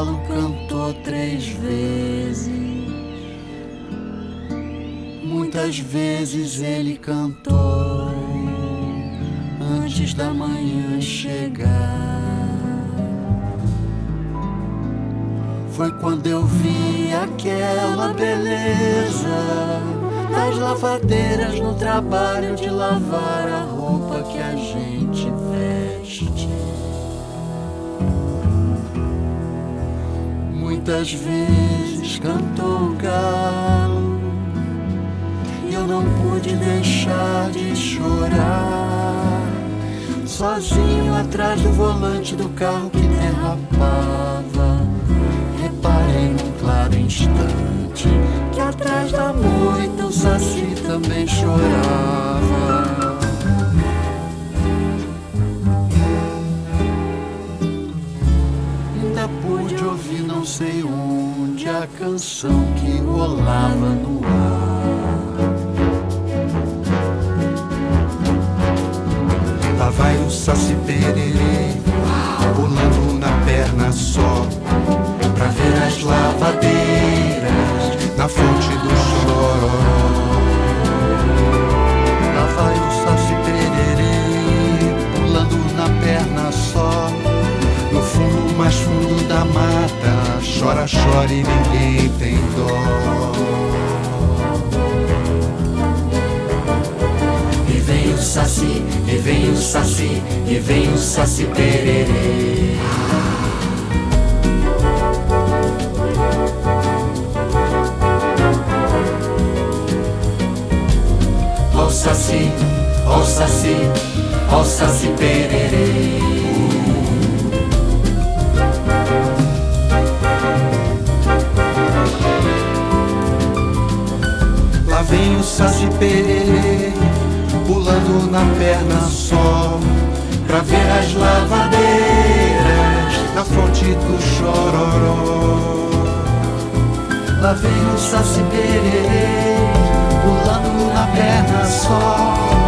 galo cantou 3 vezes. Muitas vezes ele cantou antes da manhã chegar. Foi quando eu vi aquela beleza das lavadeiras no trabalho de lavar a roupa que a gente veste. Muitas vezes cantou o galo e eu não pude deixar de chorar, sozinho atrás do volante do carro que derrapava. Reparei num claro instante que atrás da moita o Saci também chorava. Ainda pude ouvir não sei onde a canção que rolava no ar. Lá vai o Saci Pererê, pulando na perna só, pra ver as lavadeiras na fonte do Chororó. Lá vai o Saci Pererê, pulando na perna só, no fundo mais fundo da mata, chora, chora e ninguém tem dó. E vem o Saci, e vem o Saci, e vem o Saci Pererê. Ó o Saci, ó o Saci, ó o Saci Pererê. Lá vem o Saci Pererê, pulando na perna só, pra ver as lavadeiras na fonte do Chororó. Lá vem o Saci Pererê, pulando na perna só,